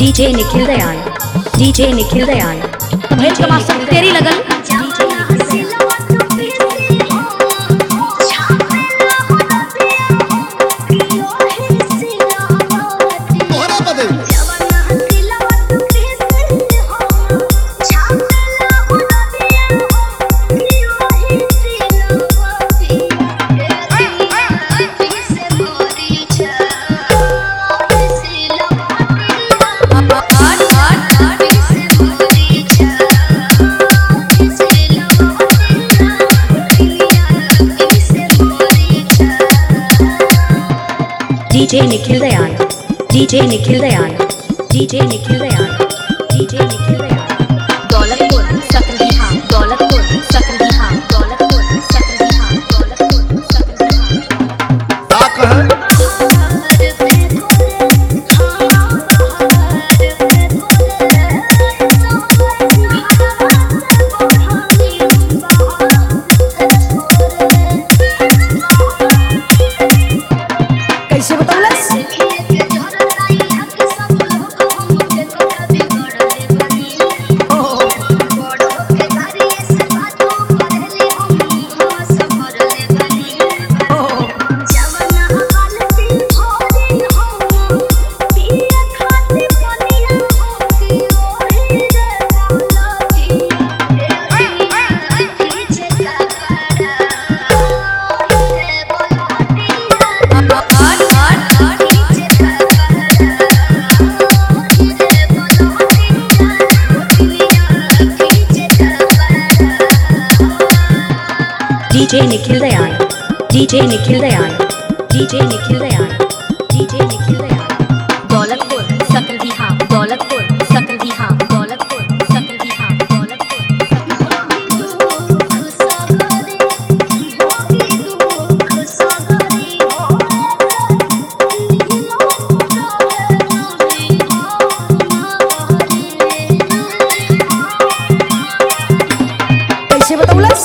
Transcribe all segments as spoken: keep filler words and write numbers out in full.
DJ Nikhil Dayal DJ Nikhil Dayal भेज कमा सब तेरी लगन DJ Nikhil Dayal DJ Nikhil Dayal DJ Nikhil Dayal DJ Nikhil Dayal Daulatpur Sakardiha Daulatpur Sakardiha Daulatpur Sakardiha Daulatpur Sakardiha का कह कैसे बताऊलस DJ Nikhil Dayal DJ Nikhil Dayal DJ Nikhil Dayal DJ Nikhil Dayal Daulatpur Sakardiha Daulatpur Sakardiha Daulatpur Sakardiha कैसे बताऊलस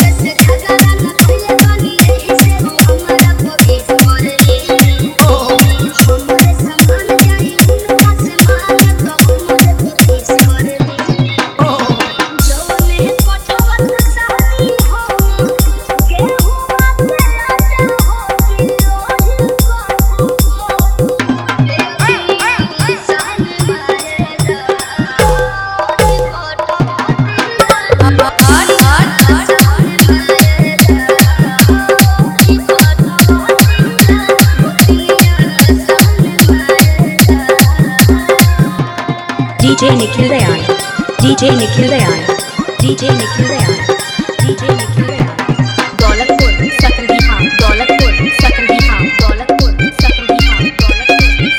DJ Nikhil Dayal DJ Nikhil Dayal DJ Nikhil Dayal DJ Nikhil Dayal Daulatpur Sakardiha Daulatpur Sakardiha Daulatpur Sakardiha Daulatpur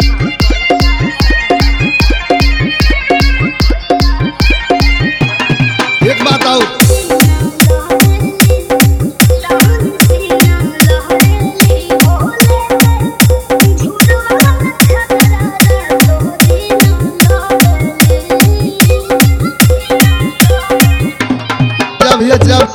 Sakardiha एक बात आओ भैया जब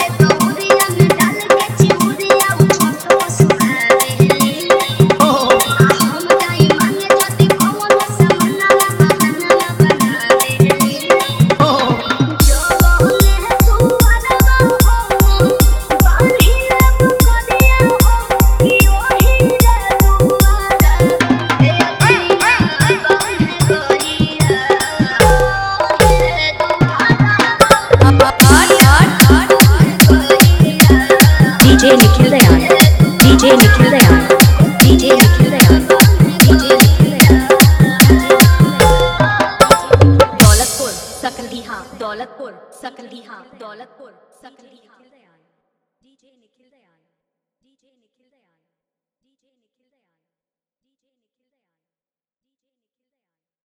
DJ Nikhil Dayal DJ Nikhil Dayal DJ Nikhil Dayal DJ Nikhil Dayal Daulatpur Sakardiha Daulatpur Sakardiha Daulatpur Sakardiha DJ Nikhil Dayal DJ Nikhil Dayal DJ Nikhil Dayal